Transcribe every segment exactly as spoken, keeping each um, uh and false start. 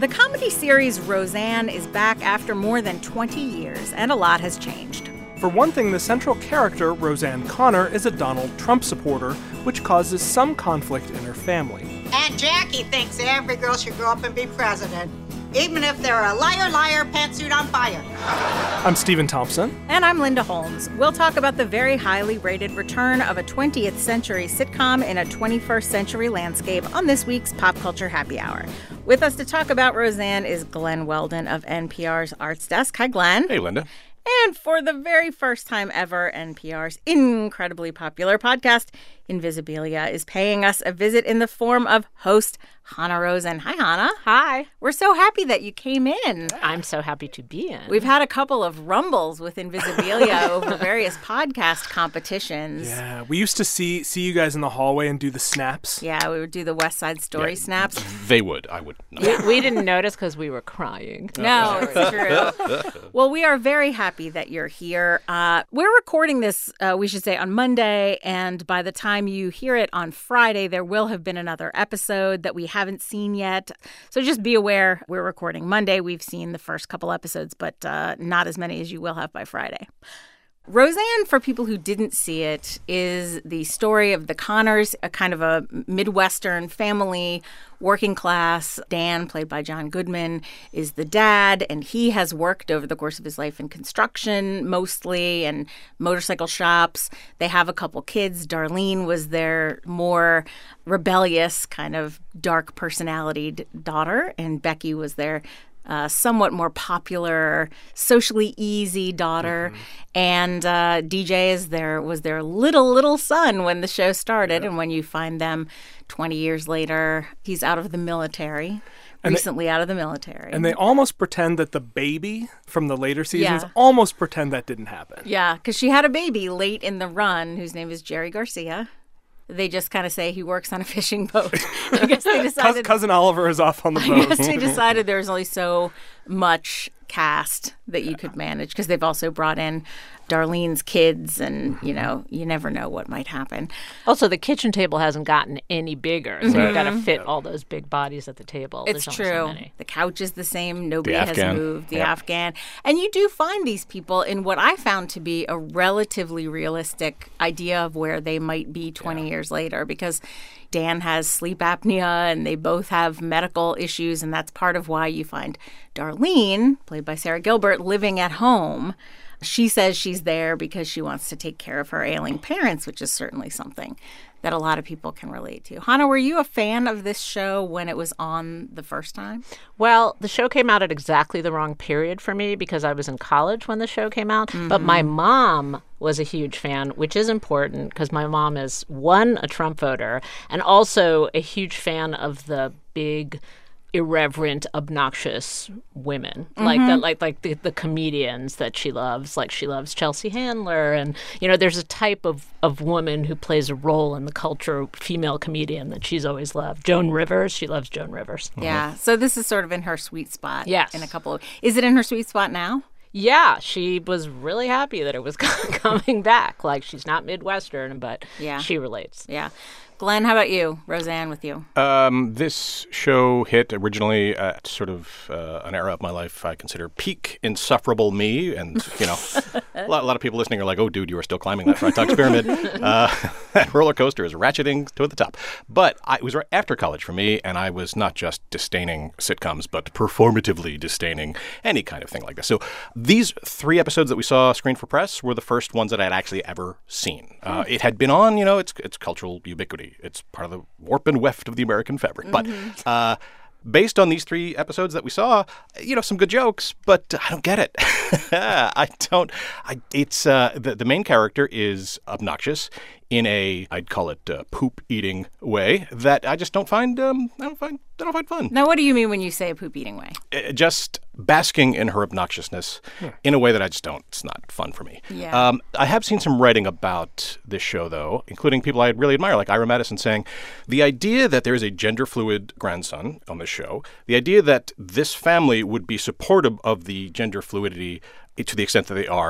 The comedy series Roseanne is back after more than twenty years, and a lot has changed. For one thing, the central character, Roseanne Connor, is a Donald Trump supporter, which causes some conflict in her family. Aunt Jackie thinks every girl should grow up and be president, even if they're a liar, liar, pantsuit on fire. I'm Stephen Thompson. And I'm Linda Holmes. We'll talk about the very highly rated return of a twentieth century sitcom in a twenty-first century landscape on this week's Pop Culture Happy Hour. With us to talk about Roseanne is Glenn Weldon of N P R's Arts Desk. Hi, Glenn. Hey, Linda. And for the very first time ever, N P R's incredibly popular podcast, Invisibilia, is paying us a visit in the form of host Hannah Rosen. Hi, Hannah. Hi. We're so happy that you came in. I'm so happy to be in. We've had a couple of rumbles with Invisibilia over various podcast competitions. Yeah, we used to see see you guys in the hallway and do the snaps. Yeah, we would do the West Side Story Yeah, snaps. They would. I would not. we, we didn't notice because we were crying. No, it's true. Well, we are very happy that you're here. Uh, we're recording this, uh, we should say, on Monday, and by the time you hear it on Friday, there will have been another episode that we haven't seen yet. So just be aware, we're recording Monday. We've seen the first couple episodes, but uh, not as many as you will have by Friday. Roseanne, for people who didn't see it, is the story of the Connors, a kind of a Midwestern family, working class. Dan, played by John Goodman, is the dad, and he has worked over the course of his life in construction mostly and motorcycle shops. They have a couple kids. Darlene was their more rebellious, kind of dark personality daughter, and Becky was their Uh, somewhat more popular, socially easy daughter. Mm-hmm. And uh, D J is their, was their little, little son when the show started. Yeah. And when you find them twenty years later, he's out of the military, and recently they, out of the military. And they almost pretend that the baby from the later seasons, yeah. almost pretend that didn't happen. Yeah, because she had a baby late in the run whose name is Jerry Garcia. They just kind of say he works on a fishing boat. I guess they decided... Cousin Oliver is off on the boat. I guess they decided there was only so much cast that you could manage because they've also brought in Darlene's kids and, you know, you never know what might happen. Also, the kitchen table hasn't gotten any bigger, so mm-hmm. you've got to fit all those big bodies at the table. It's There's true. So many. The couch is the same. Nobody the has Afghan. moved. The yep. Afghan. And you do find these people in what I found to be a relatively realistic idea of where they might be twenty yeah. years later, because Dan has sleep apnea and they both have medical issues, and that's part of why you find Darlene, played by Sarah Gilbert, living at home. She says she's there because she wants to take care of her ailing parents, which is certainly something that a lot of people can relate to. Hannah, were you a fan of this show when it was on the first time? Well, the show came out at exactly the wrong period for me because I was in college when the show came out. Mm-hmm. But my mom was a huge fan, which is important because my mom is, one, a Trump voter, and also a huge fan of the big, irreverent, obnoxious women, mm-hmm. like that, like like the, the comedians that she loves. Like she loves Chelsea Handler, and you know, there's a type of, of woman who plays a role in the culture, female comedian that she's always loved. Joan Rivers, she loves Joan Rivers. Yeah, mm-hmm. So this is sort of in her sweet spot. Yes, in a couple of, is it in her sweet spot now? Yeah, she was really happy that it was coming back. Like she's not Midwestern, but yeah. she relates. Yeah. Glenn, how about you? Roseanne with you. Um, this show hit originally at sort of uh, an era of my life I consider peak insufferable me. And, you know, a, lot, a lot of people listening are like, oh, dude, you are still climbing that Freytag's pyramid. Uh, that roller coaster is ratcheting to the top. But I, it was right after college for me, and I was not just disdaining sitcoms, but performatively disdaining any kind of thing like this. So these three episodes that we saw screened for press were the first ones that I'd actually ever seen. Uh, it had been on, you know, it's, it's cultural ubiquity. It's part of the warp and weft of the American fabric. Mm-hmm. But uh, based on these three episodes that we saw, you know, some good jokes, but I don't get it. I don't. I, it's uh, the, the main character is obnoxious in a, I'd call it uh, poop-eating way that I just don't find, um, I don't find, I don't find fun. Now, what do you mean when you say a poop-eating way? Uh, just basking in her obnoxiousness hmm. in a way that I just don't, it's not fun for me. Yeah. Um, I have seen some writing about this show, though, including people I really admire, like Ira Madison, saying the idea that there is a gender-fluid grandson on this show, the idea that this family would be supportive of the gender fluidity to the extent that they are,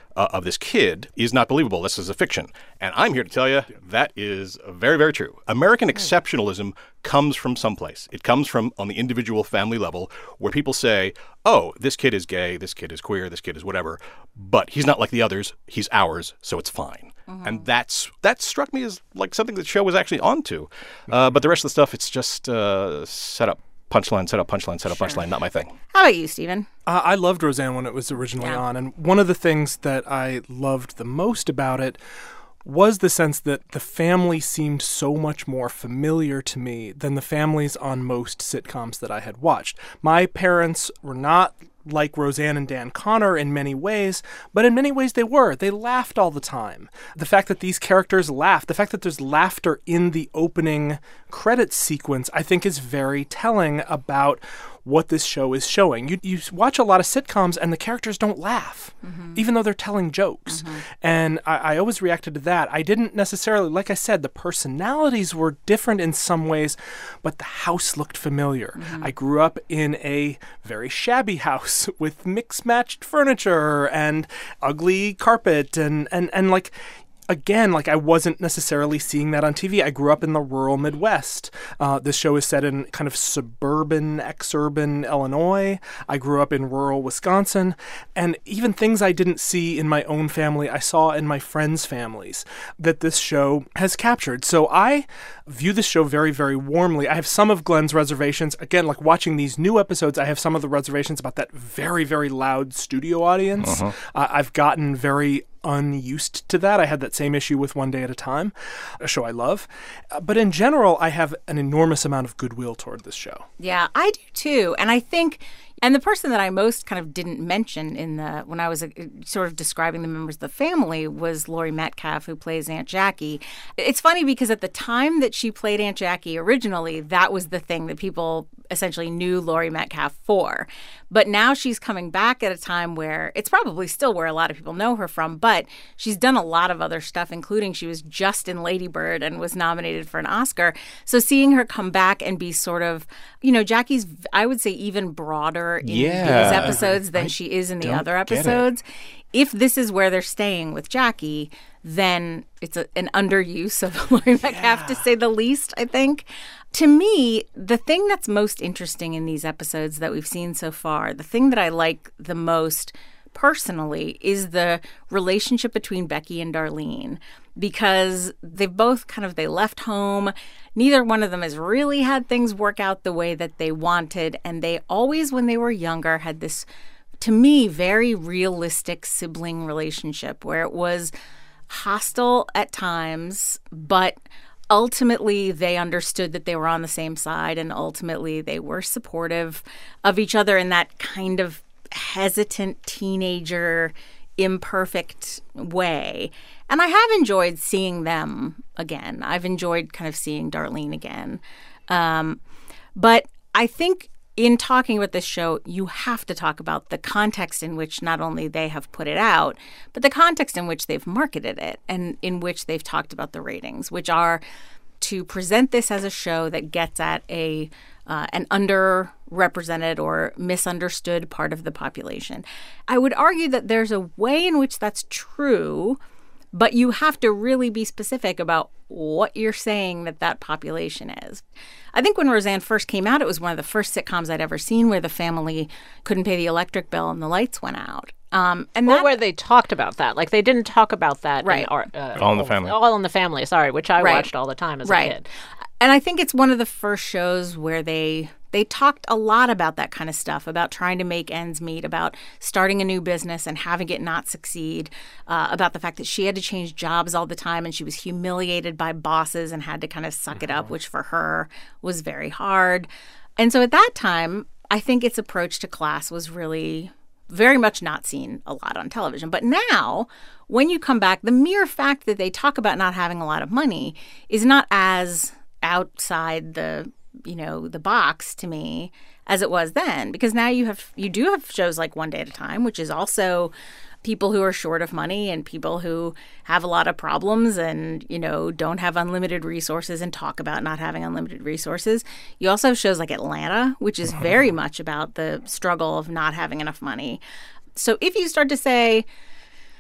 uh, of this kid is not believable. This is a fiction. And I'm here to tell you that is very, very true. American exceptionalism comes from someplace. It comes from on the individual family level where people say, oh, this kid is gay, this kid is queer, this kid is whatever, but he's not like the others. He's ours, so it's fine. Mm-hmm. And that's that struck me as like something the show was actually onto. Uh, but the rest of the stuff, it's just uh, set up. Punchline, set up punchline, set up Sure. punchline, not my thing. How about you, Stephen? Uh, I loved Roseanne when it was originally Yeah. on, and one of the things that I loved the most about it was the sense that the family seemed so much more familiar to me than the families on most sitcoms that I had watched. My parents were not like Roseanne and Dan Connor in many ways, but in many ways they were. They laughed all the time. The fact that these characters laugh, the fact that there's laughter in the opening credits sequence, I think is very telling about what this show is showing. You you watch a lot of sitcoms and the characters don't laugh, mm-hmm. even though they're telling jokes. Mm-hmm. And I, I always reacted to that. I didn't necessarily, like I said, the personalities were different in some ways, but the house looked familiar. Mm-hmm. I grew up in a very shabby house with mixed-matched furniture and ugly carpet and, and, and like... Again, like I wasn't necessarily seeing that on T V. I grew up in the rural Midwest. Uh, this show is set in kind of suburban, exurban Illinois. I grew up in rural Wisconsin. And even things I didn't see in my own family, I saw in my friends' families that this show has captured. So I view this show very, very warmly. I have some of Glenn's reservations. Again, like watching these new episodes, I have some of the reservations about that very, very loud studio audience. Uh-huh. Uh, I've gotten very unused to that. I had that same issue with One Day at a Time, a show I love. Uh, but in general, I have an enormous amount of goodwill toward this show. Yeah, I do too. And I think, and the person that I most kind of didn't mention in the, when I was uh, sort of describing the members of the family was Laurie Metcalf, who plays Aunt Jackie. It's funny because at the time that she played Aunt Jackie originally, that was the thing that people essentially knew Laurie Metcalf for. But now she's coming back at a time where it's probably still where a lot of people know her from, but she's done a lot of other stuff, including she was just in Lady Bird and was nominated for an Oscar. So seeing her come back and be sort of, you know, Jackie's, I would say, even broader in yeah. these episodes than I she is in the other episodes. If this is where they're staying with Jackie, then it's a, an underuse of Laurie Metcalf, yeah. to say the least, I think. To me, the thing that's most interesting in these episodes that we've seen so far, the thing that I like the most personally is the relationship between Becky and Darlene, because they've both kind of, they left home. Neither one of them has really had things work out the way that they wanted. And they always, when they were younger, had this, to me, very realistic sibling relationship where it was hostile at times, but ultimately they understood that they were on the same side, and ultimately they were supportive of each other in that kind of hesitant teenager, imperfect way. And I have enjoyed seeing them again. I've enjoyed kind of seeing Darlene again. Um, but I think in talking about this show, you have to talk about the context in which not only they have put it out, but the context in which they've marketed it and in which they've talked about the ratings, which are to present this as a show that gets at a uh, an underrepresented or misunderstood part of the population. I would argue that there's a way in which that's true, but you have to really be specific about what you're saying that that population is. I think when Roseanne first came out, it was one of the first sitcoms I'd ever seen where the family couldn't pay the electric bill and the lights went out. Um, and or that, where they talked about that. Like, they didn't talk about that. Right. In our, uh, All in the Family. All in the Family, sorry, which I Right. watched all the time as right. a kid. And I think it's one of the first shows where they they talked a lot about that kind of stuff, about trying to make ends meet, about starting a new business and having it not succeed, uh, about the fact that she had to change jobs all the time and she was humiliated by bosses and had to kind of suck it up, which for her was very hard. And so at that time, I think its approach to class was really very much not seen a lot on television. But now, when you come back, the mere fact that they talk about not having a lot of money is not as outside the, you know, the box to me as it was then, because now you have you do have shows like One Day at a Time, which is also people who are short of money and people who have a lot of problems and, you know, don't have unlimited resources and talk about not having unlimited resources. You also have shows like Atlanta, which is very much about the struggle of not having enough money. So if you start to say,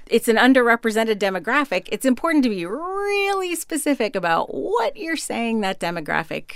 it's an underrepresented demographic, it's important to be really specific about what you're saying that demographic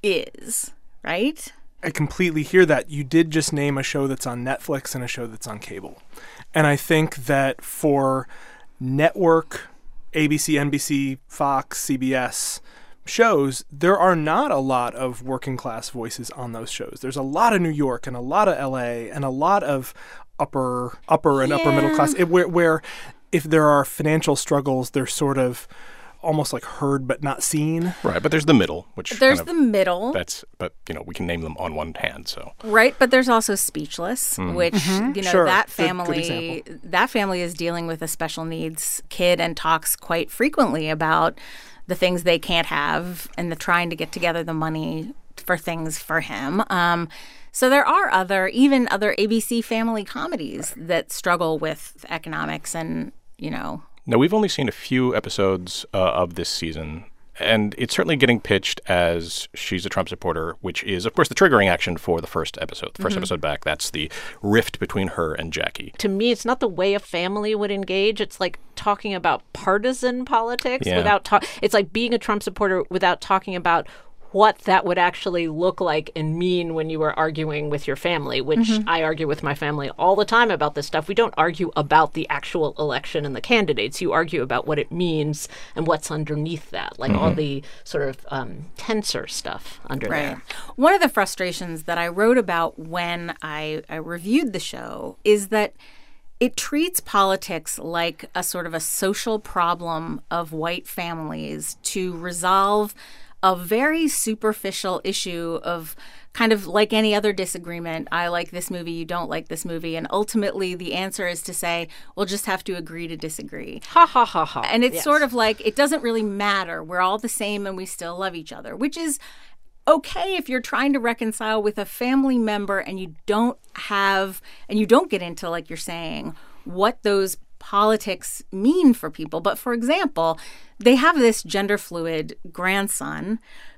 is, right? I completely hear that. You did just name a show that's on Netflix and a show that's on cable. And I think that for network, A B C, N B C, Fox, C B S shows, there are not a lot of working class voices on those shows. There's a lot of New York and a lot of L A and a lot of upper upper and yeah. upper middle class, it, where, where if there are financial struggles, they're sort of almost like heard but not seen. Right, but there's the middle, which there's kind of, the middle. That's, but you know, we can name them on one hand. So right, but there's also Speechless, mm. which mm-hmm. you know sure. that good, family good that family is dealing with a special needs kid and talks quite frequently about the things they can't have and the trying to get together the money for things for him. Um, so there are other, even other A B C family comedies that struggle with economics and, you know. Now, we've only seen a few episodes uh, of this season, and it's certainly getting pitched as she's a Trump supporter, which is, of course, the triggering action for the first episode. The first mm-hmm. episode back, that's the rift between her and Jackie. To me, it's not the way a family would engage. It's like talking about partisan politics yeah. without talk. It's like being a Trump supporter without talking about what that would actually look like and mean when you were arguing with your family, which mm-hmm. I argue with my family all the time about this stuff. We don't argue about the actual election and the candidates. You argue about what it means and what's underneath that, like mm-hmm. all the sort of um, tenser stuff under right. there. One of the frustrations that I wrote about when I, I reviewed the show is that it treats politics like a sort of a social problem of white families to resolve a very superficial issue of kind of like any other disagreement. I like this movie, you don't like this movie. And ultimately, the answer is to say, we'll just have to agree to disagree. Ha, ha, ha, ha. And it's yes. sort of like, it doesn't really matter. We're all the same and we still love each other, which is okay if you're trying to reconcile with a family member and you don't have, and you don't get into, like you're saying, what those politics mean for people. But for example, they have this gender fluid grandson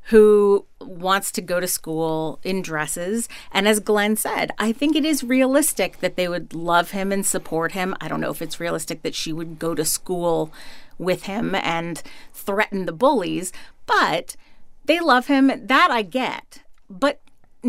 who wants to go to school in dresses. And as Glenn said, I think it is realistic that they would love him and support him. I don't know if it's realistic that she would go to school with him and threaten the bullies, but they love him. That I get. But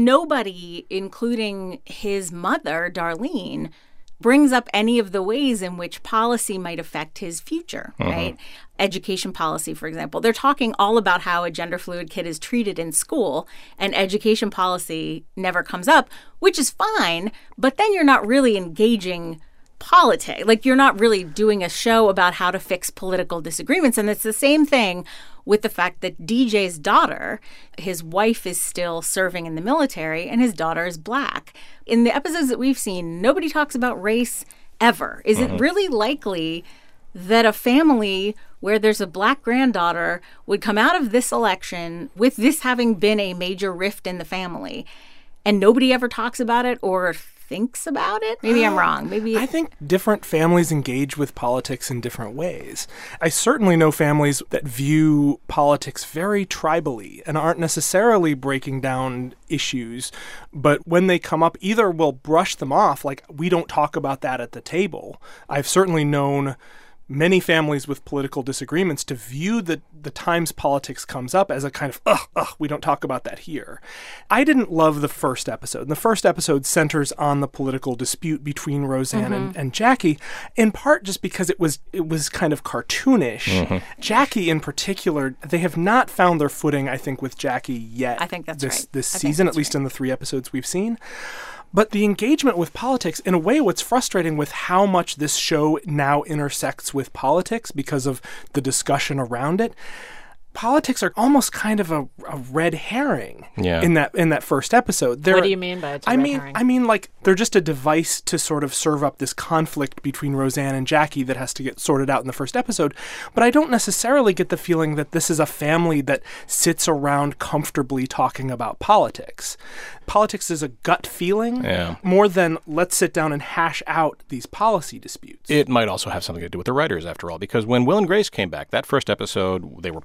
nobody, including his mother, Darlene, brings up any of the ways in which policy might affect his future, uh-huh. right? Education policy, for example. They're talking all about how a gender fluid kid is treated in school, and education policy never comes up, which is fine, but then you're not really engaging politics. Like, you're not really doing a show about how to fix political disagreements. And it's the same thing with the fact that D J's daughter, his wife is still serving in the military and his daughter is black. In the episodes that we've seen, nobody talks about race ever. Is uh-huh. it really likely that a family where there's a black granddaughter would come out of this election with this having been a major rift in the family and nobody ever talks about it or thinks about it? Maybe I'm wrong. Maybe I think different families engage with politics in different ways. I certainly know families that view politics very tribally and aren't necessarily breaking down issues, but when they come up, either we'll brush them off, like we don't talk about that at the table. I've certainly known many families with political disagreements to view the, the times politics comes up as a kind of, ugh, ugh, we don't talk about that here. I didn't love the first episode. And the first episode centers on the political dispute between Roseanne mm-hmm. and, and Jackie, in part just because it was it was kind of cartoonish. Mm-hmm. Jackie in particular, they have not found their footing, I think, with Jackie yet. I think that's this, right. This I season, at least right. in the three episodes we've seen. But the engagement with politics, in a way, what's frustrating with how much this show now intersects with politics because of the discussion around it, politics are almost kind of a, a red herring yeah. in that in that first episode. They're, what do you mean by it's a I red mean, herring? I mean, like, they're just a device to sort of serve up this conflict between Roseanne and Jackie that has to get sorted out in the first episode. But I don't necessarily get the feeling that this is a family that sits around comfortably talking about politics. Politics is a gut feeling yeah. more than let's sit down and hash out these policy disputes. It might also have something to do with the writers, after all, because when Will and Grace came back, that first episode, they were planning a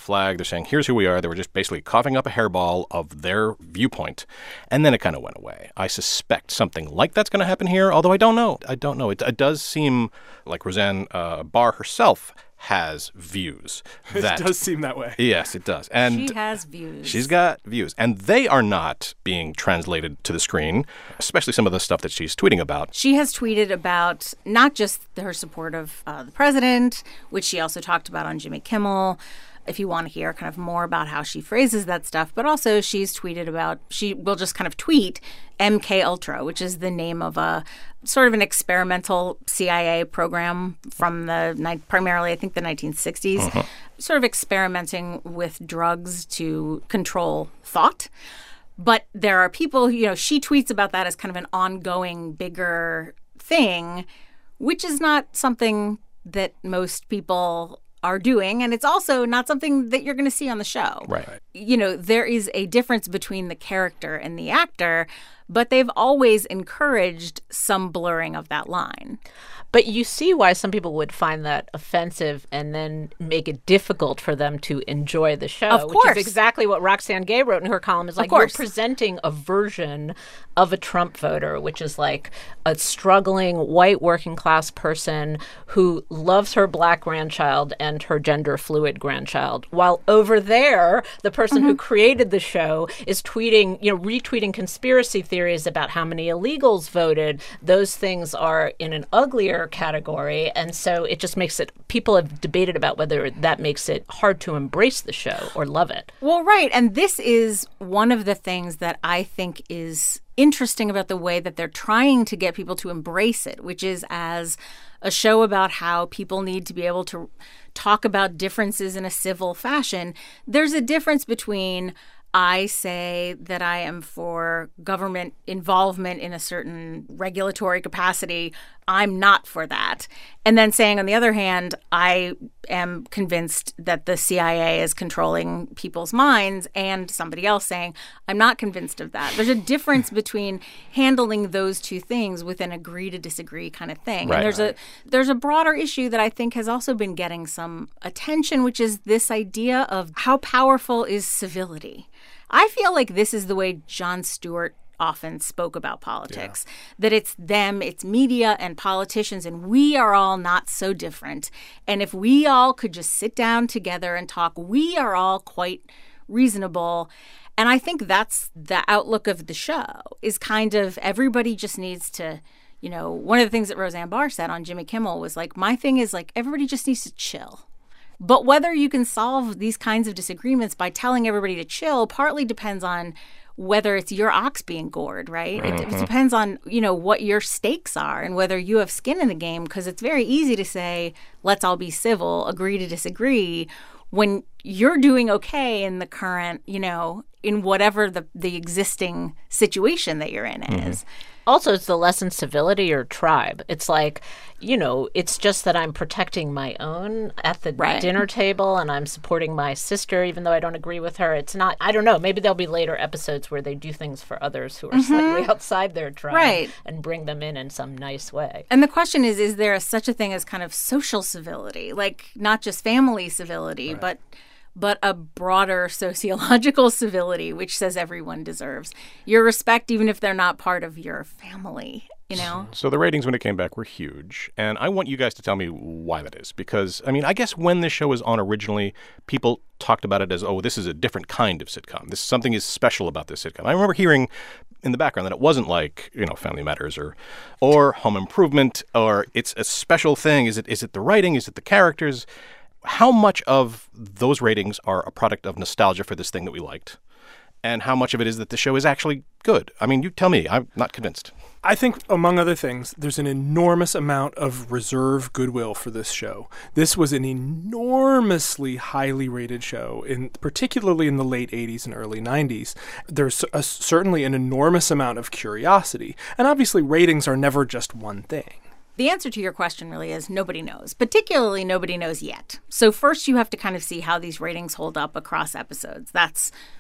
flag. They're saying, here's who we are. They were just basically coughing up a hairball of their viewpoint. And then it kind of went away. I suspect something like that's going to happen here, although I don't know. I don't know. It, it does seem like Roseanne uh, Barr herself has views. That, it does seem that way. Yes, it does. And she has views. She's got views. And they are not being translated to the screen, especially some of the stuff that she's tweeting about. She has tweeted about not just her support of uh, the president, which she also talked about on Jimmy Kimmel, if you want to hear kind of more about how she phrases that stuff, but also she's tweeted about, she will just kind of tweet M K Ultra, which is the name of a sort of an experimental C I A program from the, primarily I think the nineteen sixties, uh-huh. sort of experimenting with drugs to control thought. But there are people, you know, she tweets about that as kind of an ongoing, bigger thing, which is not something that most people are doing, and it's also not something that you're going to see on the show. Right. You know, there is a difference between the character and the actor, but they've always encouraged some blurring of that line. But you see why some people would find that offensive and then make it difficult for them to enjoy the show. Of course. Which is exactly what Roxane Gay wrote in her column. Is like, you're presenting a version of a Trump voter, which is like a struggling white working class person who loves her black grandchild and her gender fluid grandchild. While over there, the person mm-hmm. who created the show is tweeting, you know, retweeting conspiracy theories about how many illegals voted. Those things are in an uglier category, and so it just makes it, people have debated about whether that makes it hard to embrace the show or love it. Well, right, and this is one of the things that I think is interesting about the way that they're trying to get people to embrace it, which is as a show about how people need to be able to talk about differences in a civil fashion. There's a difference between I say that I am for government involvement in a certain regulatory capacity. I'm not for that. And then saying, on the other hand, I am convinced that the C I A is controlling people's minds, and somebody else saying, I'm not convinced of that. There's a difference between handling those two things with an agree to disagree kind of thing. Right, and there's right. a there's a broader issue that I think has also been getting some attention, which is this idea of how powerful is civility. I feel like this is the way Jon Stewart often spoke about politics, yeah. that it's them, it's media and politicians, and we are all not so different. And if we all could just sit down together and talk, we are all quite reasonable. And I think that's the outlook of the show, is kind of everybody just needs to, you know, one of the things that Roseanne Barr said on Jimmy Kimmel was like, my thing is like, everybody just needs to chill. But whether you can solve these kinds of disagreements by telling everybody to chill partly depends on whether it's your ox being gored, right? Mm-hmm. It, it depends on, you know, what your stakes are and whether you have skin in the game, because it's very easy to say, let's all be civil, agree to disagree, when you're doing okay in the current, you know, in whatever the, the existing situation that you're in mm-hmm. is. Also, it's the less in civility or tribe. It's like, you know, it's just that I'm protecting my own at the right. dinner table and I'm supporting my sister, even though I don't agree with her. It's not, I don't know, maybe there'll be later episodes where they do things for others who are mm-hmm. slightly outside their tribe right. and bring them in in some nice way. And the question is, is there a, such a thing as kind of social civility, like not just family civility, right. but but a broader sociological civility, which says everyone deserves your respect, even if they're not part of your family, you know? So the ratings when it came back were huge. And I want you guys to tell me why that is. Because, I mean, I guess when this show was on originally, people talked about it as, oh, this is a different kind of sitcom. This something is special about this sitcom. I remember hearing in the background that it wasn't like, you know, Family Matters or or Home Improvement, or it's a special thing. Is it is it the writing? Is it the characters? How much of those ratings are a product of nostalgia for this thing that we liked? And how much of it is that the show is actually good? I mean, you tell me. I'm not convinced. I think, among other things, there's an enormous amount of reserve goodwill for this show. This was an enormously highly rated show, in particularly in the late eighties and early nineties. There's a, certainly an enormous amount of curiosity. And obviously, ratings are never just one thing. The answer to your question really is nobody knows, particularly nobody knows yet. So first you have to kind of see how these ratings hold up across episodes. That's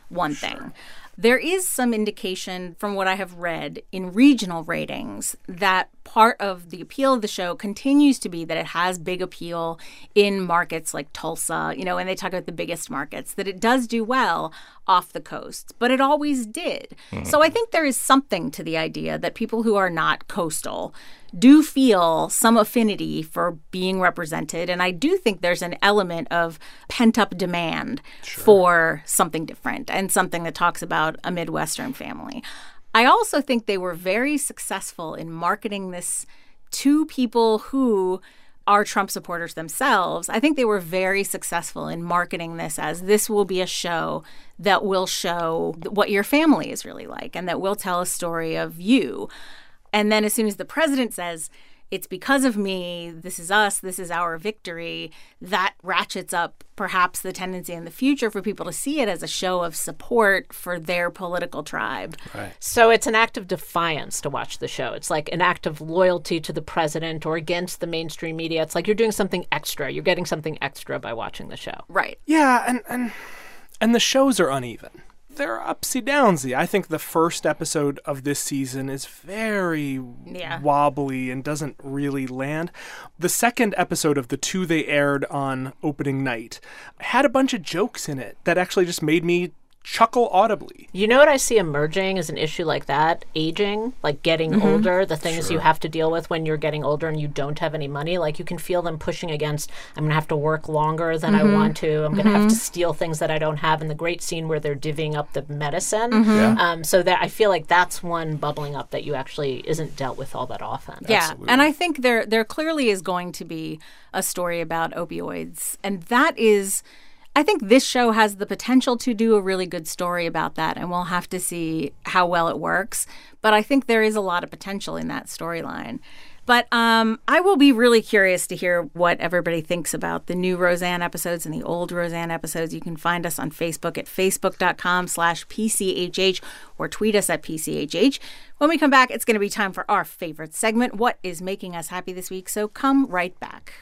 one thing. There is some indication from what I have read in regional ratings that part of the appeal of the show continues to be that it has big appeal in markets like Tulsa, you know, and they talk about the biggest markets, that it does do well off the coast, but it always did. Mm-hmm. So I think there is something to the idea that people who are not coastal do feel some affinity for being represented. And I do think there's an element of pent-up demand sure. for something different and something that talks about a Midwestern family. I also think they were very successful in marketing this to people who are Trump supporters themselves. I think they were very successful in marketing this as this will be a show that will show what your family is really like and that will tell a story of you. And then as soon as the president says, it's because of me, this is us, this is our victory, that ratchets up perhaps the tendency in the future for people to see it as a show of support for their political tribe. Right. So it's an act of defiance to watch the show. It's like an act of loyalty to the president or against the mainstream media. It's like you're doing something extra. You're getting something extra by watching the show. Right. Yeah, and and, and the shows are uneven. They're upsy downsy. I think the first episode of this season is very yeah. wobbly and doesn't really land. The second episode of the two they aired on opening night had a bunch of jokes in it that actually just made me chuckle audibly. You know what I see emerging as an issue like that? Aging, like getting mm-hmm. older, the things sure. you have to deal with when you're getting older and you don't have any money. Like you can feel them pushing against, I'm going to have to work longer than mm-hmm. I want to. I'm going to mm-hmm. have to steal things that I don't have. And the great scene where they're divvying up the medicine. Mm-hmm. Yeah. Um, so that I feel like that's one bubbling up that you actually isn't dealt with all that often. Yeah. Absolutely. And I think there there clearly is going to be a story about opioids. And that is... I think this show has the potential to do a really good story about that, and we'll have to see how well it works. But I think there is a lot of potential in that storyline. But um, I will be really curious to hear what everybody thinks about the new Roseanne episodes and the old Roseanne episodes. You can find us on Facebook at facebook.com slash PCHH or tweet us at P C H H. When we come back, it's going to be time for our favorite segment, What is Making Us Happy This Week? So come right back.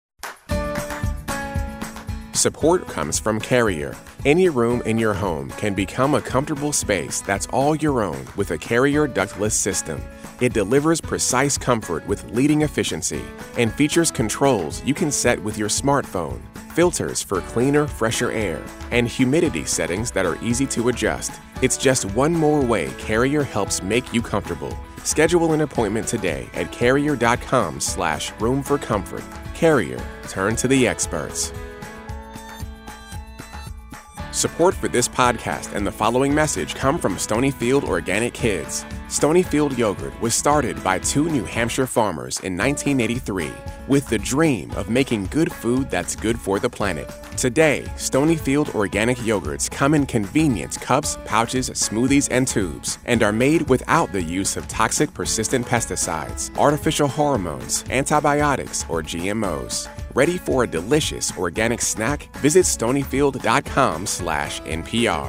Support comes from Carrier. Any room in your home can become a comfortable space that's all your own with a Carrier ductless system. It delivers precise comfort with leading efficiency and features controls you can set with your smartphone, filters for cleaner, fresher air, and humidity settings that are easy to adjust. It's just one more way Carrier helps make you comfortable. Schedule an appointment today at carrier.com slash room for comfort. Carrier, turn to the experts. Support for this podcast and the following message come from Stonyfield Organic Kids. Stonyfield Yogurt was started by two New Hampshire farmers in nineteen eighty-three with the dream of making good food that's good for the planet. Today, Stonyfield Organic Yogurts come in convenient cups, pouches, smoothies, and tubes, and are made without the use of toxic persistent pesticides, artificial hormones, antibiotics, or G M Os. Ready for a delicious organic snack? Visit stonyfield.com slash NPR.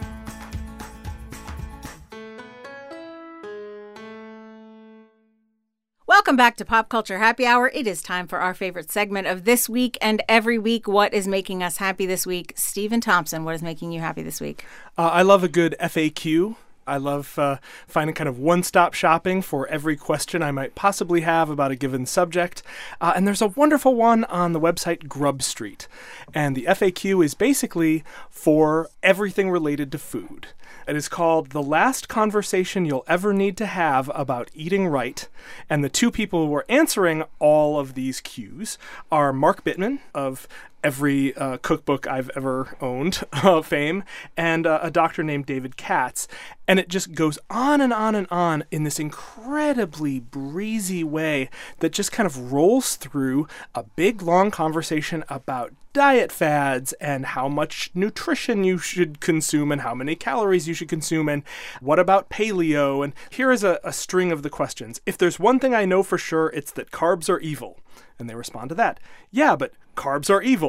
Welcome back to Pop Culture Happy Hour. It is time for our favorite segment of this week and every week. What is making us happy this week? Stephen Thompson, what is making you happy this week? Uh, I love a good F A Q. I love uh, finding kind of one-stop shopping for every question I might possibly have about a given subject. Uh, and there's a wonderful one on the website Grub Street. And the F A Q is basically for everything related to food. It is called The Last Conversation You'll Ever Need to Have About Eating Right. And the two people who are answering all of these cues are Mark Bittman of every uh, cookbook I've ever owned uh, fame, and uh, a doctor named David Katz. And it just goes on and on and on in this incredibly breezy way that just kind of rolls through a big, long conversation about diet fads and how much nutrition you should consume and how many calories you should consume and what about paleo. And here is a, a string of the questions. If there's one thing I know for sure, it's that carbs are evil. And they respond to that. Yeah, but carbs are evil.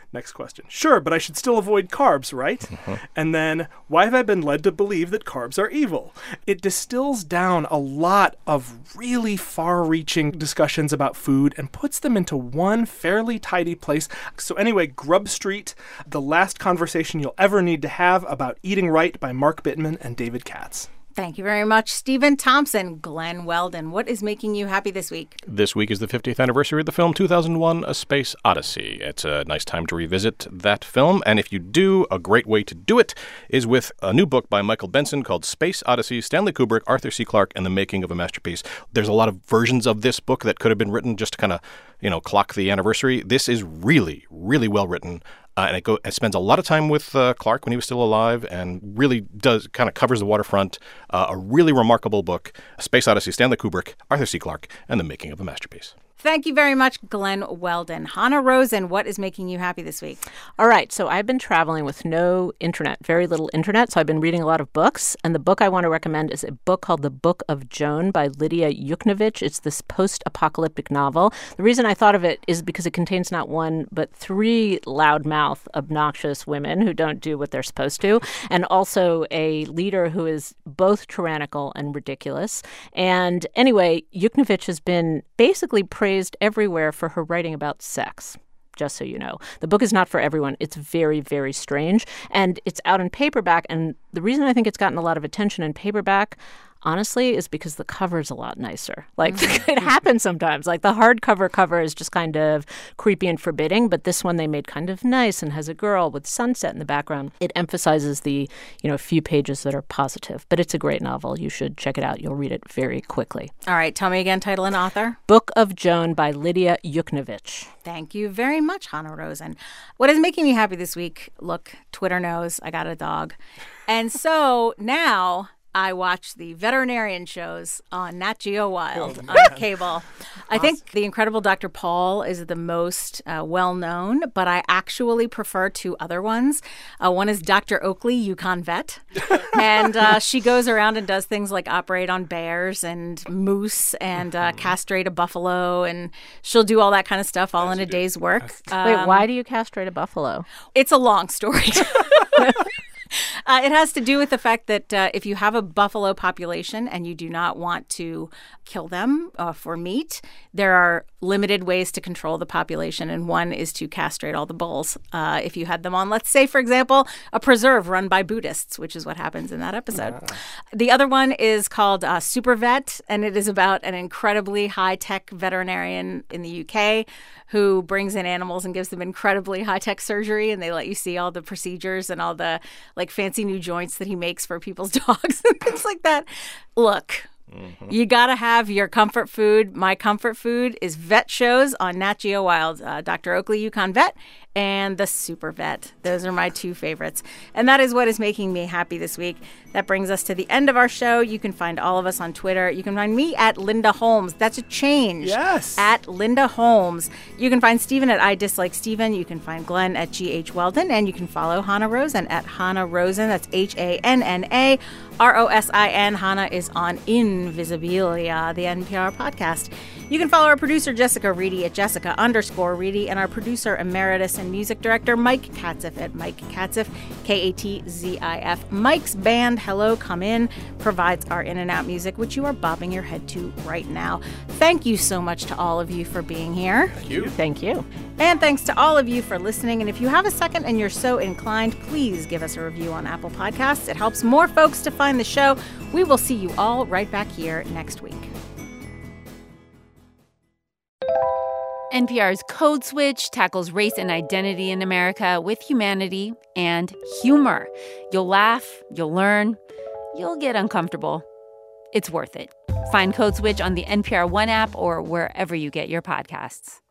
Next question. Sure, but I should still avoid carbs, right? Uh-huh. And then, why have I been led to believe that carbs are evil? It distills down a lot of really far-reaching discussions about food and puts them into one fairly tidy place. So anyway, Grub Street, the last conversation you'll ever need to have about eating right by Mark Bittman and David Katz. Thank you very much, Stephen Thompson. Glenn Weldon, what is making you happy this week? This week is the fiftieth anniversary of the film two thousand one, A Space Odyssey. It's a nice time to revisit that film, and if you do, a great way to do it is with a new book by Michael Benson called Space Odyssey, Stanley Kubrick, Arthur C. Clarke, and the Making of a Masterpiece. There's a lot of versions of this book that could have been written just to kind of, you know, clock the anniversary. This is really, really well written. Uh, and it, go, it spends a lot of time with uh, Clarke when he was still alive and really does kind of covers the waterfront. Uh, a really remarkable book, Space Odyssey, Stanley Kubrick, Arthur C. Clarke, and the Making of a Masterpiece. Thank you very much, Glenn Weldon. Hannah Rosen, what is making you happy this week? All right. So I've been traveling with no internet, very little internet. So I've been reading a lot of books. And the book I want to recommend is a book called The Book of Joan by Lydia Yuknavitch. It's this post-apocalyptic novel. The reason I thought of it is because it contains not one, but three loudmouth, obnoxious women who don't do what they're supposed to, and also a leader who is both tyrannical and ridiculous. And anyway, Yuknavitch has been basically praised everywhere for her writing about sex, just so you know. The book is not for everyone. It's very, very strange. And it's out in paperback. And the reason I think it's gotten a lot of attention in paperback, honestly, is because the cover's a lot nicer. Like, mm-hmm. It happens sometimes. Like, the hardcover cover is just kind of creepy and forbidding, but this one they made kind of nice and has a girl with sunset in the background. It emphasizes the, you know, few pages that are positive. But it's a great novel. You should check it out. You'll read it very quickly. All right. Tell me again, title and author. Book of Joan by Lydia Yuknavitch. Thank you very much, Hannah Rosen. What is making me happy this week? Look, Twitter knows I got a dog. And so now I watch the veterinarian shows on Nat Geo Wild oh, on cable. Awesome. I think The Incredible Doctor Paul is the most uh, well-known, but I actually prefer two other ones. Uh, one is Doctor Oakley, Yukon Vet, and uh, she goes around and does things like operate on bears and moose and uh, castrate a buffalo, and she'll do all that kind of stuff all As in a day's work. Um, Wait, why do you castrate a buffalo? It's a long story. Uh, it has to do with the fact that uh, if you have a buffalo population and you do not want to kill them uh, for meat, there are limited ways to control the population, and one is to castrate all the bulls. Uh, if you had them on, let's say, for example, a preserve run by Buddhists, which is what happens in that episode. Uh. The other one is called uh, Super Vet, and it is about an incredibly high-tech veterinarian in the U K who brings in animals and gives them incredibly high-tech surgery, and they let you see all the procedures and all the like fancy new joints that he makes for people's dogs and things like that. Look, mm-hmm. You got to have your comfort food. My comfort food is vet shows on Nat Geo Wild, uh, Doctor Oakley, Yukon Vet, and the Super Vet. Those are my two favorites. And that is what is making me happy this week. That brings us to the end of our show. You can find all of us on Twitter. You can find me at Linda Holmes. That's a change. Yes. At Linda Holmes. You can find Stephen at I Dislike Stephen. You can find Glenn at G H Weldon. And you can follow Hannah Rosen at Hannah Rosen. That's H A N N A R O S I N. Hannah is on Invisibilia, the N P R podcast. You can follow our producer, Jessica Reedy, at Jessica underscore Reedy, and our producer emeritus and music director, Mike Katzif, at Mike Katzif, K A T Z I F. Mike's band, Hello Come In, provides our in and out music, which you are bobbing your head to right now. Thank you so much to all of you for being here. Thank you. Thank you. And thanks to all of you for listening. And if you have a second and you're so inclined, please give us a review on Apple Podcasts. It helps more folks to find the show. We will see you all right back here next week. N P R's Code Switch tackles race and identity in America with humanity and humor. You'll laugh, you'll learn, you'll get uncomfortable. It's worth it. Find Code Switch on the N P R One app or wherever you get your podcasts.